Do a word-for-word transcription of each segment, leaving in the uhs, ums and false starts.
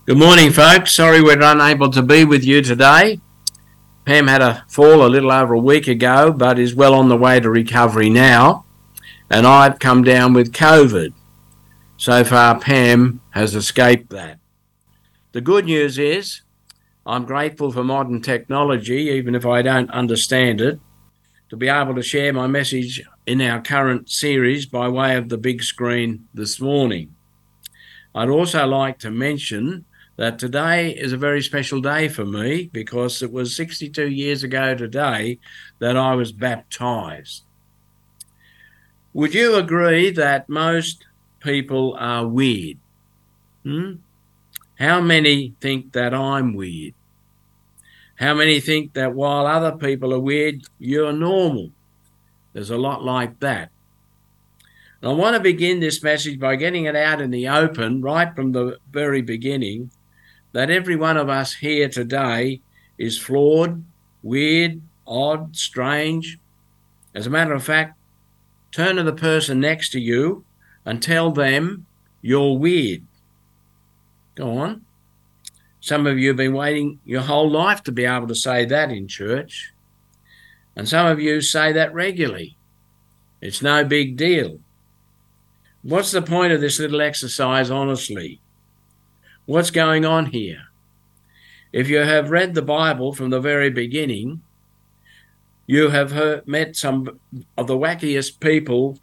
Good morning, folks. Sorry we're unable to be with you today. Pam had a fall a little over a week ago, but is well on the way to recovery now. And I've come down with COVID. So far, Pam has escaped that. The good news is I'm grateful for modern technology, even if I don't understand it, to be able to share my message in our current series by way of the big screen this morning. I'd also like to mention that today is a very special day for me because it was sixty-two years ago today that I was baptized. Would you agree that most people are weird? Hmm? How many think that I'm weird? How many think that while other people are weird, you're normal? There's a lot like that. And I want to begin this message by getting it out in the open right from the very beginning, that every one of us here today is flawed, weird, odd, strange. As a matter of fact, turn to the person next to you and tell them you're weird. Go on. Some of you have been waiting your whole life to be able to say that in church. And some of you say that regularly. It's no big deal. What's the point of this little exercise, honestly? What's going on here? If you have read the Bible from the very beginning, you have heard, met some of the wackiest people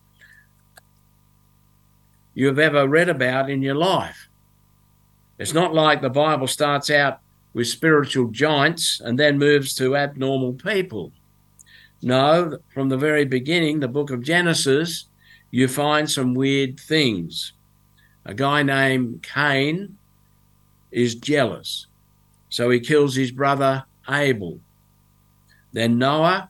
you've ever read about in your life. It's not like the Bible starts out with spiritual giants and then moves to abnormal people. No, from the very beginning, the book of Genesis, you find some weird things. A guy named Cain is jealous, so he kills his brother Abel. Then Noah,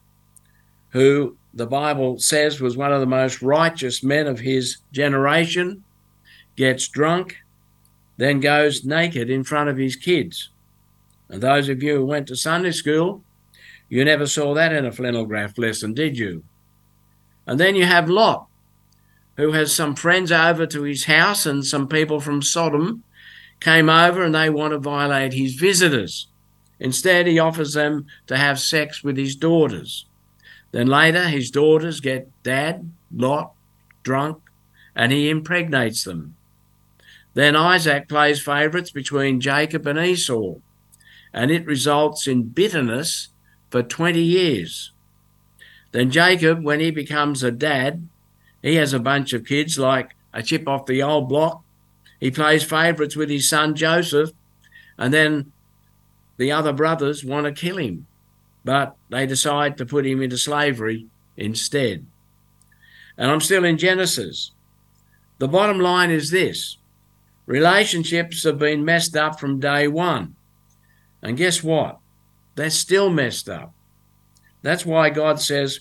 who the Bible says was one of the most righteous men of his generation, gets drunk, then goes naked in front of his kids. And those of you who went to Sunday school, you never saw that in a flannel graph lesson, did you? And then you have Lot, who has some friends over to his house, and some people from Sodom came over and they want to violate his visitors. Instead, he offers them to have sex with his daughters. Then later, his daughters get Dad, Lot, drunk, and he impregnates them. Then Isaac plays favourites between Jacob and Esau, and it results in bitterness for twenty years. Then Jacob, when he becomes a dad, he has a bunch of kids like a chip off the old block. He plays favourites with his son Joseph, and then the other brothers want to kill him, but they decide to put him into slavery instead. And I'm still in Genesis. The bottom line is this: relationships have been messed up from day one. And guess what? They're still messed up. That's why God says,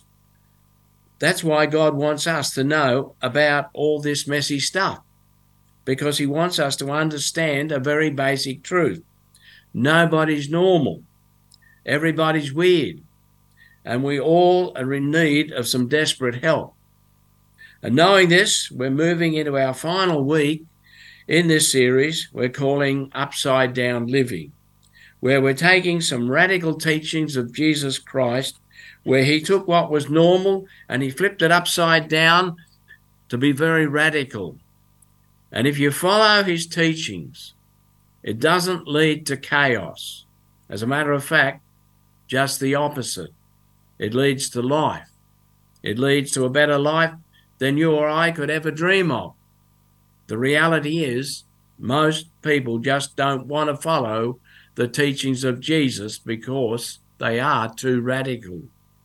that's why God wants us to know about all this messy stuff, because he wants us to understand a very basic truth. Nobody's normal. Everybody's weird. And we all are in need of some desperate help. And knowing this, we're moving into our final week in this series we're calling Upside Down Living, where we're taking some radical teachings of Jesus Christ, where he took what was normal and he flipped it upside down to be very radical. And if you follow his teachings, it doesn't lead to chaos. As a matter of fact, just the opposite. It leads to life. It leads to a better life than you or I could ever dream of. The reality is, most people just don't want to follow the teachings of Jesus because they are too radical.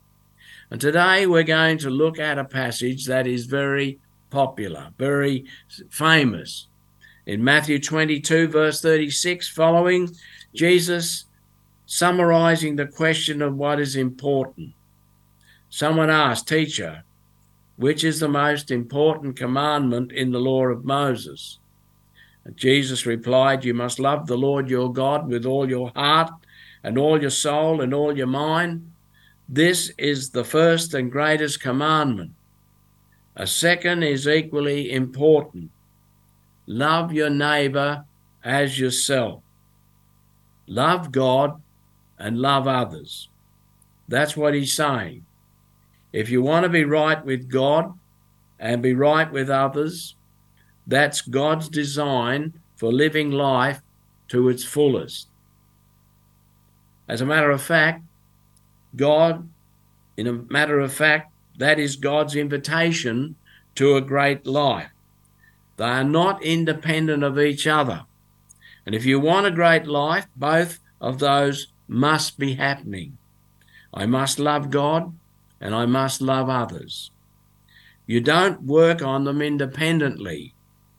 And today we're going to look at a passage that is very popular, very famous. In Matthew twenty-two, verse thirty-six following, Jesus summarizing the question of what is important. Someone asked, "Teacher, which is the most important commandment in the law of Moses?" And Jesus replied, "You must love the Lord your God with all your heart and all your soul and all your mind. This is the first and greatest commandment. A second is equally important. Love your neighbor as yourself." Love God and love others. That's what he's saying. If you want to be right with God and be right with others, that's God's design for living life to its fullest. As a matter of fact, God, in a matter of fact, that is God's invitation to a great life. They are not independent of each other. And if you want a great life, both of those must be happening. I must love God and I must love others. You don't work on them independently.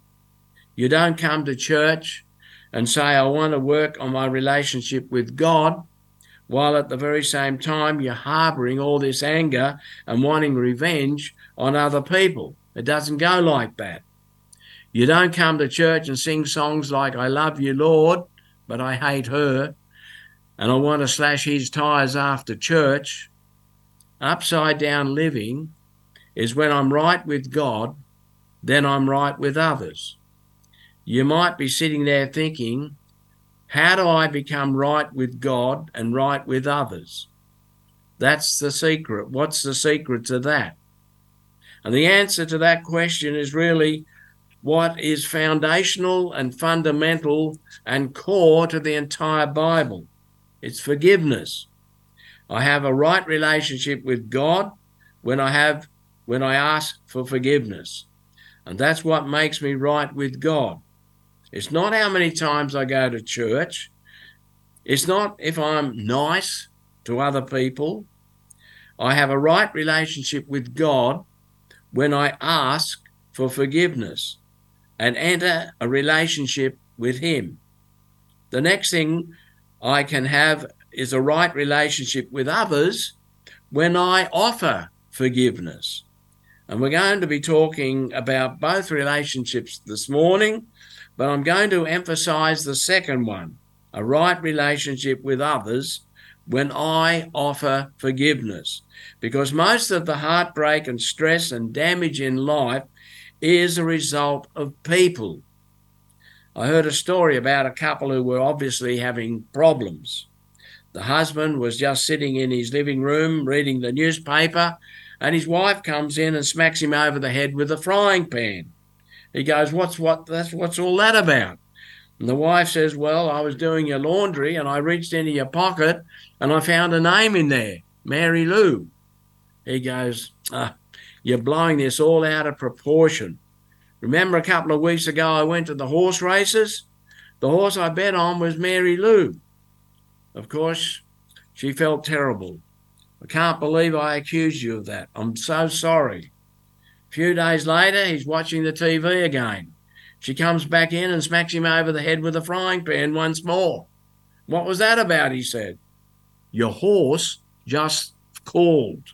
You don't come to church and say, I want to work on my relationship with God, while at the very same time you're harboring all this anger and wanting revenge on other people. It doesn't go like that. You don't come to church and sing songs like, I love you, Lord, but I hate her, and I want to slash his tires after church. Upside down living is when I'm right with God, then I'm right with others. You might be sitting there thinking, how do I become right with God and right with others? That's the secret. What's the secret to that? And the answer to that question is really what is foundational and fundamental and core to the entire Bible. It's forgiveness. I have a right relationship with God when I have when I ask for forgiveness. And that's what makes me right with God. It's not how many times I go to church. It's not if I'm nice to other people. I have a right relationship with God when I ask for forgiveness and enter a relationship with him. The next thing I can have is a right relationship with others when I offer forgiveness. And we're going to be talking about both relationships this morning, but I'm going to emphasize the second one, a right relationship with others when I offer forgiveness. Because most of the heartbreak and stress and damage in life is a result of people. I heard a story about a couple who were obviously having problems. The husband was just sitting in his living room reading the newspaper, and his wife comes in and smacks him over the head with a frying pan. He goes, what's what that's what's all that about? And the wife says, well, I was doing your laundry and I reached into your pocket and I found a name in there, Mary Lou. He goes, ah, you're blowing this all out of proportion. Remember a couple of weeks ago I went to the horse races? The horse I bet on was Mary Lou. Of course, she felt terrible. I can't believe I accused you of that. I'm so sorry. A few days later, he's watching the T V again. She comes back in and smacks him over the head with a frying pan once more. What was that about, he said. Your horse just called.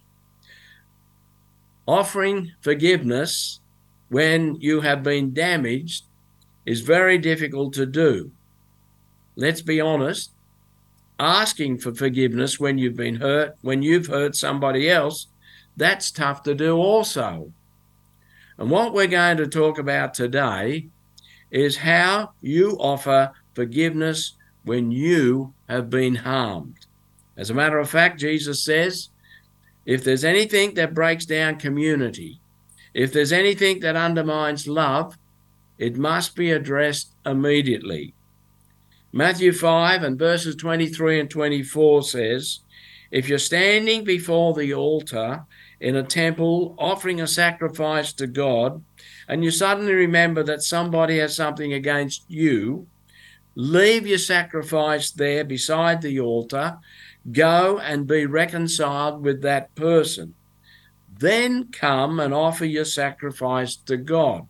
Offering forgiveness when you have been damaged is very difficult to do. Let's be honest. Asking for forgiveness when you've been hurt, when you've hurt somebody else, that's tough to do also. And what we're going to talk about today is how you offer forgiveness when you have been harmed. As a matter of fact, Jesus says, if there's anything that breaks down community, if there's anything that undermines love, it must be addressed immediately. Matthew five and verses twenty-three and twenty-four says, if you're standing before the altar in a temple offering a sacrifice to God, and you suddenly remember that somebody has something against you, leave your sacrifice there beside the altar, go and be reconciled with that person. Then come and offer your sacrifice to God.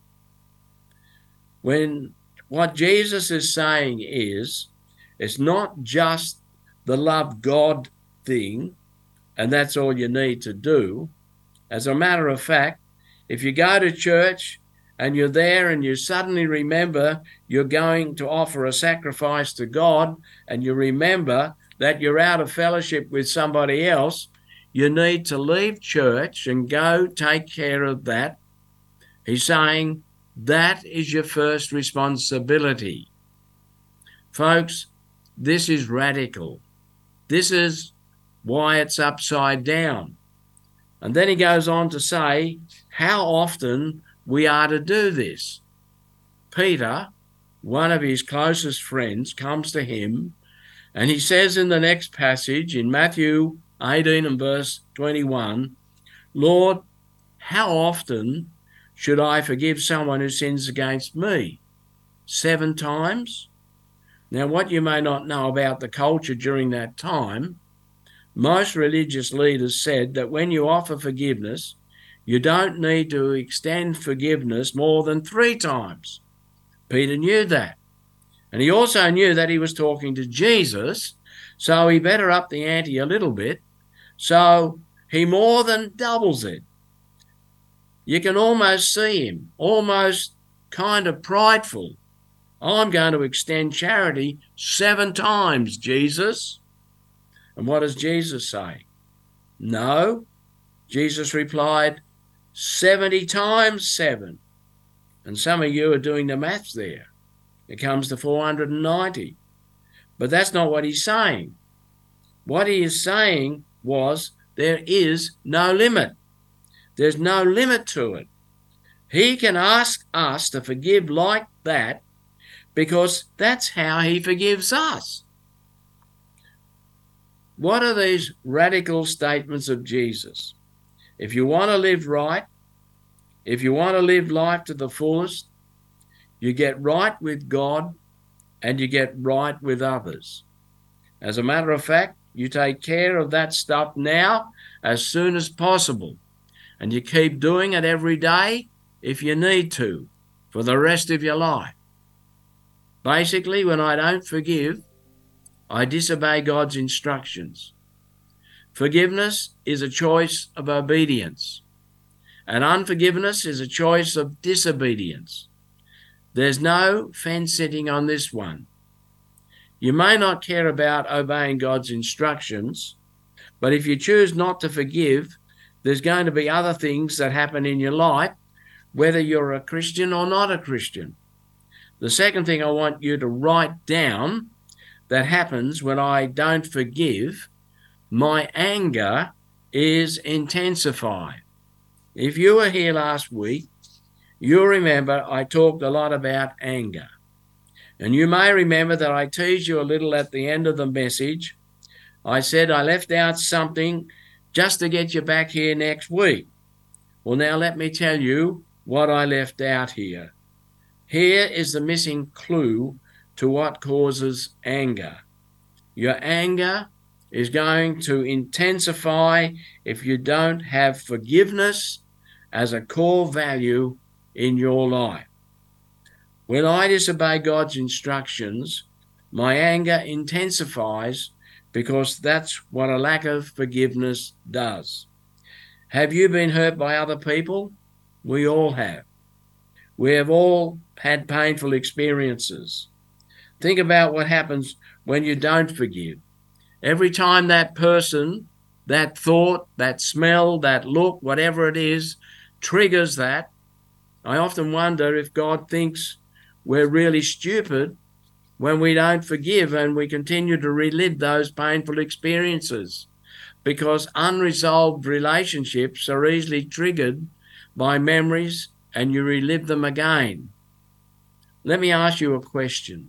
When what Jesus is saying is, it's not just the love God thing, and that's all you need to do. As a matter of fact, if you go to church and you're there and you suddenly remember you're going to offer a sacrifice to God, and you remember that you're out of fellowship with somebody else, you need to leave church and go take care of that. He's saying that is your first responsibility. Folks, This is radical. This is why it's upside down. And then he goes on to say how often we are to do this. Peter, one of his closest friends, comes to him and he says in the next passage in Matthew eighteen and verse twenty-one, Lord, how often should I forgive someone who sins against me? Seven times? Now, what you may not know about the culture during that time, most religious leaders said that when you offer forgiveness, you don't need to extend forgiveness more than three times. Peter knew that. And he also knew that he was talking to Jesus, so he better up the ante a little bit. So he more than doubles it. You can almost see him, almost kind of prideful. I'm going to extend charity seven times, Jesus. And what does Jesus say? No. Jesus replied, seventy times seven. And some of you are doing the maths there. It comes to four hundred ninety. But that's not what he's saying. What he is saying was there is no limit. There's no limit to it. He can ask us to forgive like that because that's how he forgives us. What are these radical statements of Jesus? If you want to live right, if you want to live life to the fullest, you get right with God and you get right with others. As a matter of fact, you take care of that stuff now as soon as possible. And you keep doing it every day if you need to for the rest of your life. Basically, when I don't forgive, I disobey God's instructions. Forgiveness is a choice of obedience, and unforgiveness is a choice of disobedience. There's no fence-sitting on this one. You may not care about obeying God's instructions, but if you choose not to forgive, there's going to be other things that happen in your life, whether you're a Christian or not a Christian. The second thing I want you to write down that happens when I don't forgive, my anger is intensified. If you were here last week, you'll remember I talked a lot about anger. And you may remember that I teased you a little at the end of the message. I said I left out something just to get you back here next week. Well, now let me tell you what I left out here. Here is the missing clue to what causes anger. Your anger is going to intensify if you don't have forgiveness as a core value in your life. When I disobey God's instructions, my anger intensifies because that's what a lack of forgiveness does. Have you been hurt by other people? We all have. We have all had painful experiences. Think about what happens when you don't forgive. Every time that person, that thought, that smell, that look, whatever it is, triggers that, I often wonder if God thinks we're really stupid when we don't forgive and we continue to relive those painful experiences, because unresolved relationships are easily triggered by memories and you relive them again. Let me ask you a question.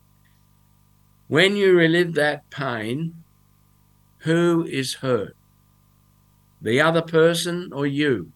When you relive that pain, who is hurt? The other person or you?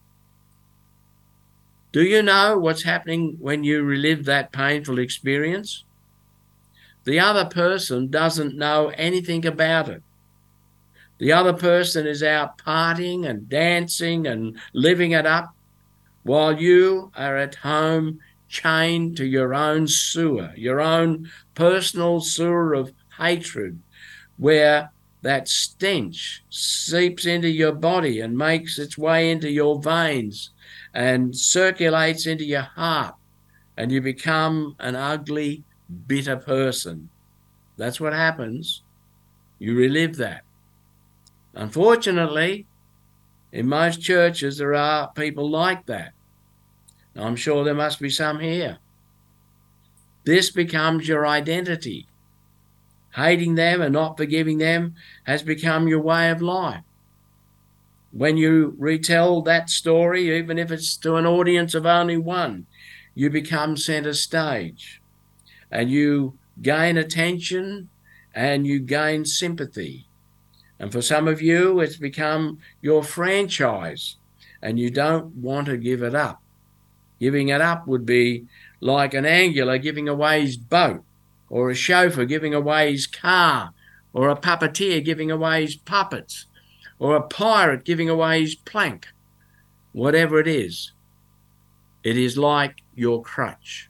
Do you know what's happening when you relive that painful experience? The other person doesn't know anything about it. The other person is out partying and dancing and living it up, while you are at home chained to your own sewer, your own personal sewer of hatred, where that stench seeps into your body and makes its way into your veins and circulates into your heart, and you become an ugly, bitter person. That's what happens. You relive that. Unfortunately, in most churches, there are people like that. I'm sure there must be some here. This becomes your identity. hating them and not forgiving them has become your way of life. When you retell that story, even if it's to an audience of only one, you become center stage and you gain attention and you gain sympathy. And for some of you, it's become your franchise and you don't want to give it up. Giving it up would be like an angler giving away his boat, or a chauffeur giving away his car, or a puppeteer giving away his puppets, or a pirate giving away his plank. Whatever it is, it is like your crutch.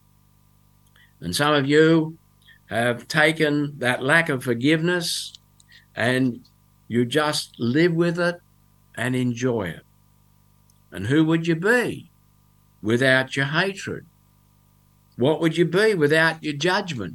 And some of you have taken that lack of forgiveness and you just live with it and enjoy it. And who would you be without your hatred? What would you be without your judgment?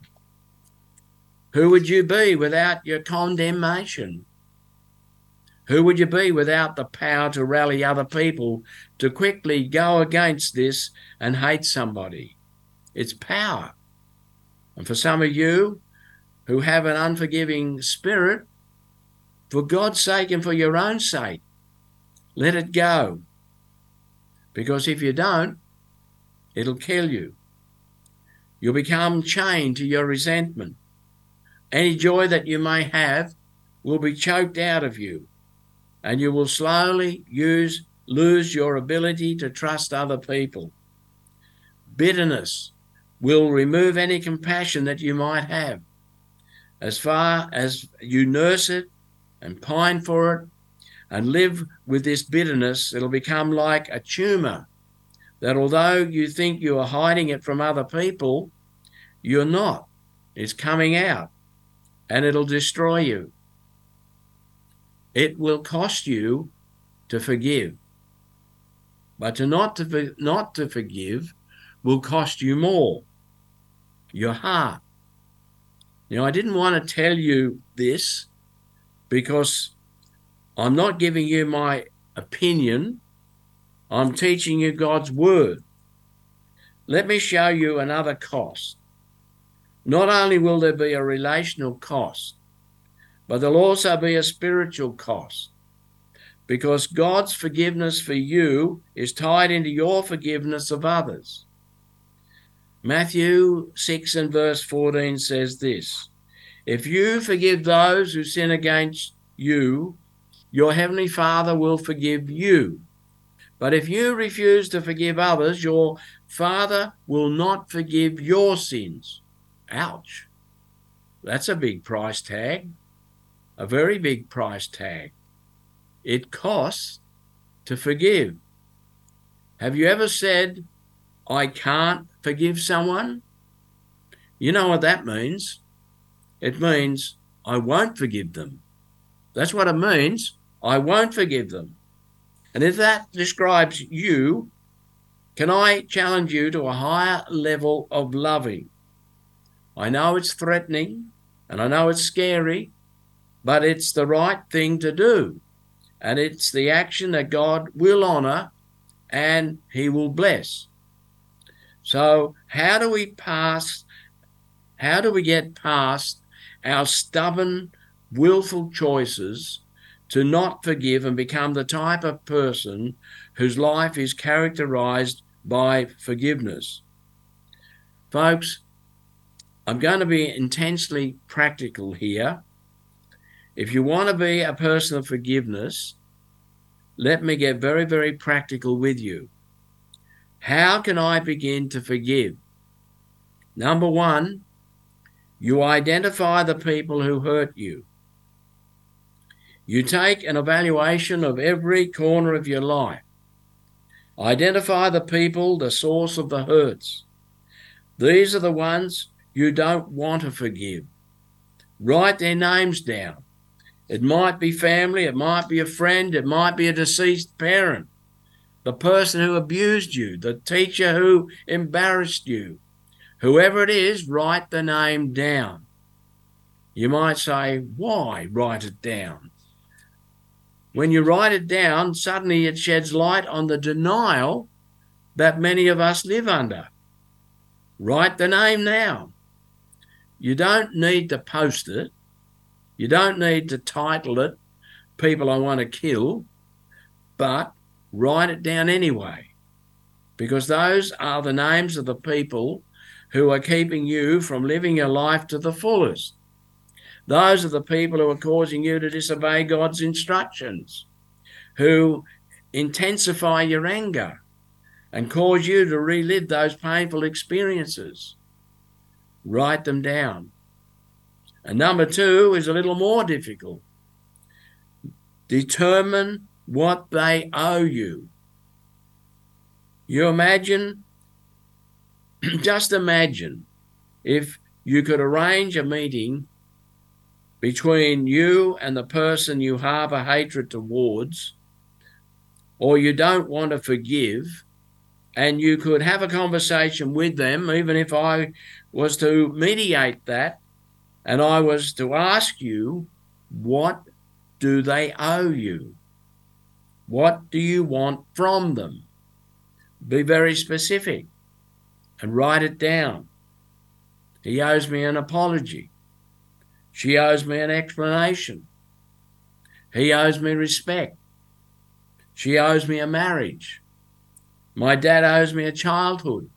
Who would you be without your condemnation? Who would you be without the power to rally other people to quickly go against this and hate somebody? It's power. And for some of you who have an unforgiving spirit, for God's sake and for your own sake, let it go. Because if you don't, it'll kill you. You'll become chained to your resentment. Any joy that you may have will be choked out of you, and you will slowly use, lose your ability to trust other people. Bitterness will remove any compassion that you might have. As far as you nurse it and pine for it and live with this bitterness, it'll become like a tumor that although you think you are hiding it from other people, you're not. It's coming out and it'll destroy you. It will cost you to forgive. But to not to, not to forgive will cost you more, your heart. Now, I didn't want to tell you this because I'm not giving you my opinion. I'm teaching you God's word. Let me show you another cost. Not only will there be a relational cost, but there'll also be a spiritual cost, because God's forgiveness for you is tied into your forgiveness of others. Matthew six and verse fourteen says this: if you forgive those who sin against you, your heavenly Father will forgive you. But if you refuse to forgive others, your Father will not forgive your sins. Ouch. That's a big price tag. A very big price tag. It costs to forgive. Have you ever said, I can't forgive someone? You know what that means. It means I won't forgive them. That's what it means. I won't forgive them. And if that describes you, can I challenge you to a higher level of loving? I know it's threatening and I know it's scary, but it's the right thing to do. And it's the action that God will honor and he will bless. So how do we pass, how do we get past our stubborn, willful choices to not forgive and become the type of person whose life is characterized by forgiveness? Folks, I'm going to be intensely practical here. If you want to be a person of forgiveness, let me get very, very practical with you. How can I begin to forgive? Number one, you identify the people who hurt you. You take an evaluation of every corner of your life. Identify the people, the source of the hurts. These are the ones you don't want to forgive. Write their names down. It might be family, it might be a friend, it might be a deceased parent, the person who abused you, the teacher who embarrassed you. Whoever it is, write the name down. You might say, why write it down? When you write it down, suddenly it sheds light on the denial that many of us live under. Write the name down. You don't need to post it. You don't need to title it, People I Want to Kill, but write it down anyway, because those are the names of the people who are keeping you from living your life to the fullest. Those are the people who are causing you to disobey God's instructions, who intensify your anger and cause you to relive those painful experiences. Write them down. And number two is a little more difficult. Determine what they owe you. You imagine, just imagine if you could arrange a meeting between you and the person you harbour hatred towards, or you don't want to forgive, and you could have a conversation with them, even if I was to mediate that, and I was to ask you, what do they owe you? What do you want from them? Be very specific and write it down. He owes me an apology. She owes me an explanation. He owes me respect. She owes me a marriage. My dad owes me a childhood.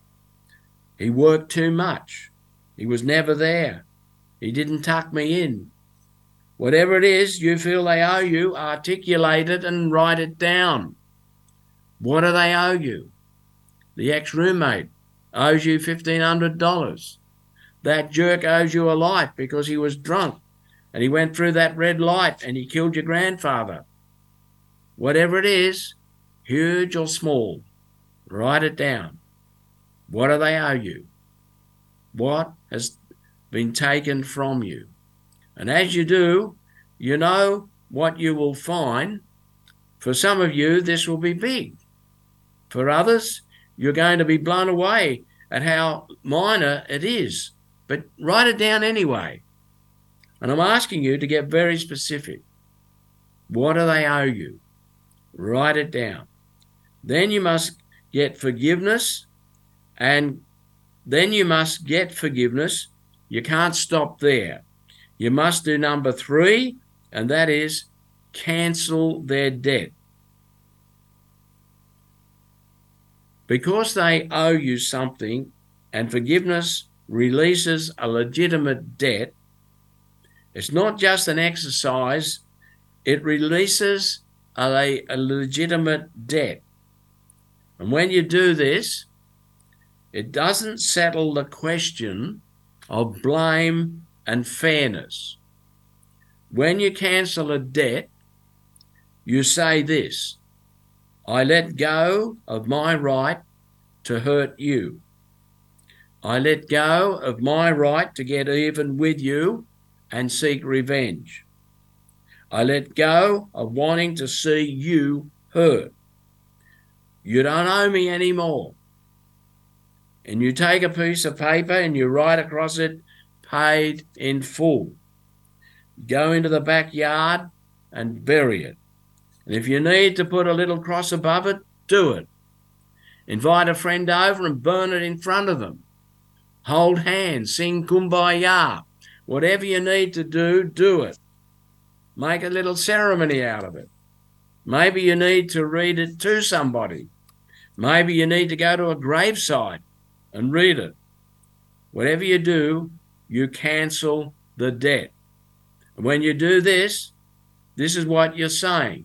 He worked too much. He was never there. He didn't tuck me in. Whatever it is you feel they owe you, articulate it and write it down. What do they owe you? The ex-roommate owes you fifteen hundred dollars. That jerk owes you a life because he was drunk and he went through that red light and he killed your grandfather. Whatever it is, huge or small, write it down. What do they owe you? What has been taken from you? And as you do, you know what you will find. For some of you, this will be big. For others, you're going to be blown away at how minor it is. But write it down anyway. And I'm asking you to get very specific. What do they owe you? Write it down. Then you must get forgiveness, and then you must get forgiveness. You can't stop there. You must do number three, and that is cancel their debt. Because they owe you something, and forgiveness releases a legitimate debt, it's not just an exercise, it releases a, a legitimate debt. And when you do this, it doesn't settle the question of blame and fairness. When you cancel a debt, you say this: I let go of my right to hurt you. I let go of my right to get even with you and seek revenge. I let go of wanting to see you hurt. You don't owe me anymore. And you take a piece of paper and you write across it, paid in full. Go into the backyard and bury it. And if you need to put a little cross above it, do it. Invite a friend over and burn it in front of them. Hold hands, sing Kumbaya. Whatever you need to do, do it. Make a little ceremony out of it. Maybe you need to read it to somebody. Maybe you need to go to a gravesite and read it. Whatever you do, you cancel the debt. And when you do this, this is what you're saying.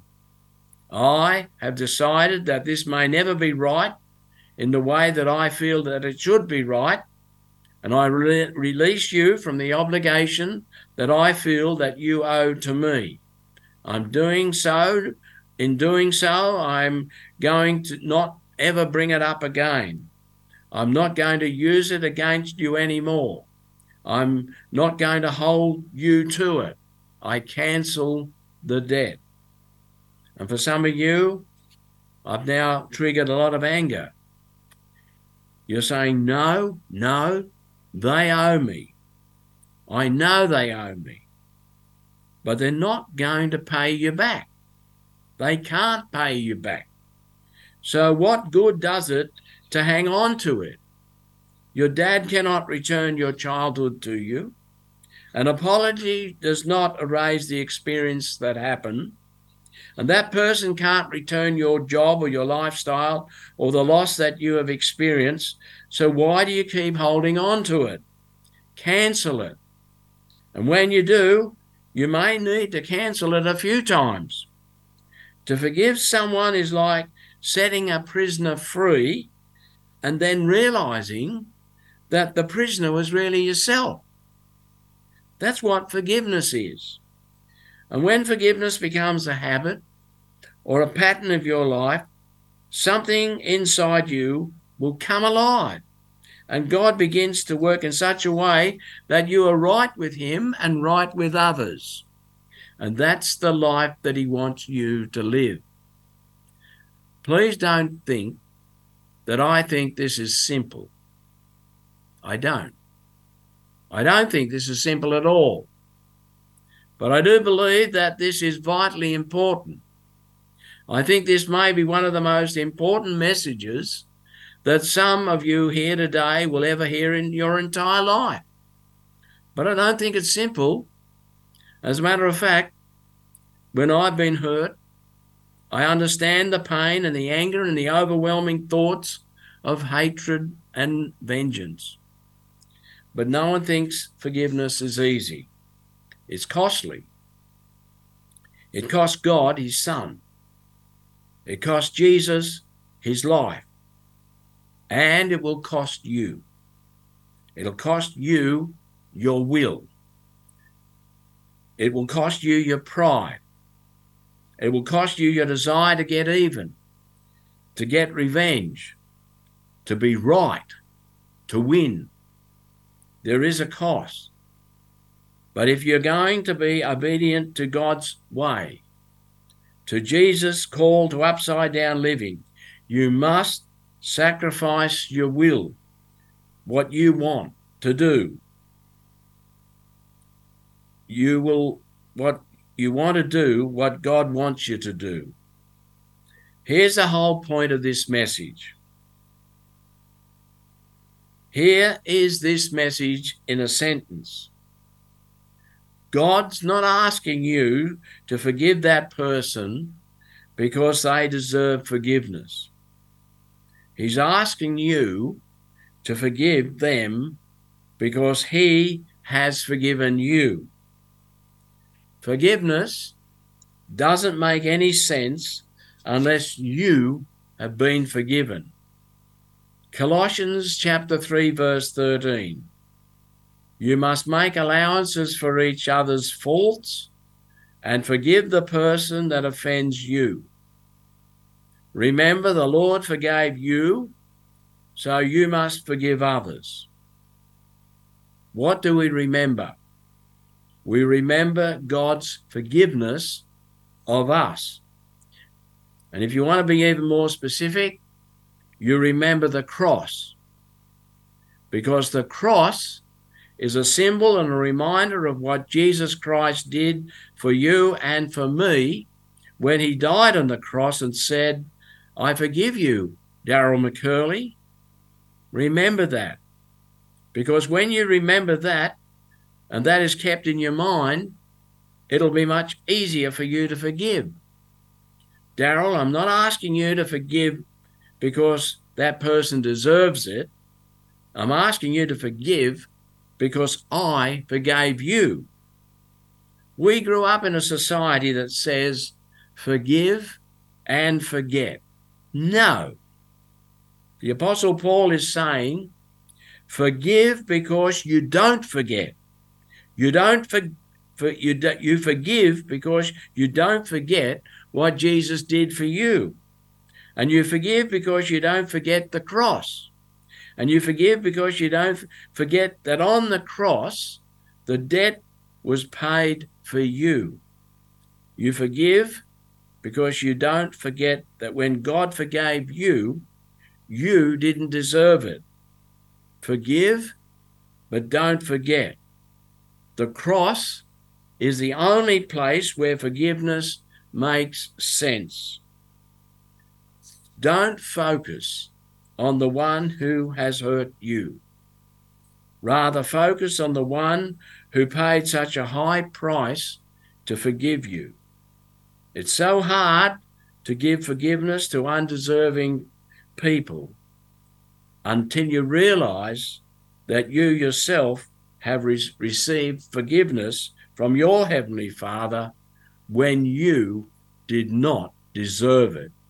I have decided that this may never be right in the way that I feel that it should be right, and I re- release you from the obligation that I feel that you owe to me. I'm doing so. In doing so, I'm going to not ever bring it up again. I'm not going to use it against you anymore. I'm not going to hold you to it. I cancel the debt. And for some of you, I've now triggered a lot of anger. You're saying, no, no, they owe me. I know they owe me. But they're not going to pay you back. They can't pay you back. So what good does it to hang on to it? Your dad cannot return your childhood to you. An apology does not erase the experience that happened. And that person can't return your job or your lifestyle or the loss that you have experienced. So why do you keep holding on to it? Cancel it. And when you do, you may need to cancel it a few times. To forgive someone is like setting a prisoner free and then realizing that the prisoner was really yourself. That's what forgiveness is. And when forgiveness becomes a habit or a pattern of your life, something inside you will come alive. And God begins to work in such a way that you are right with him and right with others. And that's the life that he wants you to live. Please don't think that I think this is simple. I don't. I don't think this is simple at all. But I do believe that this is vitally important. I think this may be one of the most important messages that some of you here today will ever hear in your entire life. But I don't think it's simple. As a matter of fact, when I've been hurt, I understand the pain and the anger and the overwhelming thoughts of hatred and vengeance. But no one thinks forgiveness is easy. It's costly. It cost God his son. It cost Jesus his life. And it will cost you. It'll cost you your will. It will cost you your pride. It will cost you your desire to get even, to get revenge, to be right, to win. There is a cost. But if you're going to be obedient to God's way, to Jesus' call to upside down living, you must sacrifice your will, what you want to do. You will, what you want to do, what God wants you to do. Here's the whole point of this message. Here is this message in a sentence. God's not asking you to forgive that person because they deserve forgiveness. He's asking you to forgive them because he has forgiven you. Forgiveness doesn't make any sense unless you have been forgiven. Colossians chapter three, verse thirteen. You must make allowances for each other's faults and forgive the person that offends you. Remember, the Lord forgave you, so you must forgive others. What do we remember? We remember God's forgiveness of us. And if you want to be even more specific, you remember the cross. Because the cross is a symbol and a reminder of what Jesus Christ did for you and for me when he died on the cross and said, I forgive you, Daryl McCurley. Remember that. Because when you remember that, and that is kept in your mind, it'll be much easier for you to forgive. Daryl, I'm not asking you to forgive because that person deserves it. I'm asking you to forgive because I forgave you. We grew up in a society that says, forgive and forget. No. The Apostle Paul is saying, forgive because you don't forget. You don't for, for you do, you forgive because you don't forget what Jesus did for you. And you forgive because you don't forget the cross. And you forgive because you don't forget that on the cross, the debt was paid for you. You forgive because you don't forget that when God forgave you, you didn't deserve it. Forgive, but don't forget. The cross is the only place where forgiveness makes sense. Don't focus on the one who has hurt you. Rather, focus on the one who paid such a high price to forgive you. It's so hard to give forgiveness to undeserving people until you realize that you yourself have re- received forgiveness from your Heavenly Father when you did not deserve it.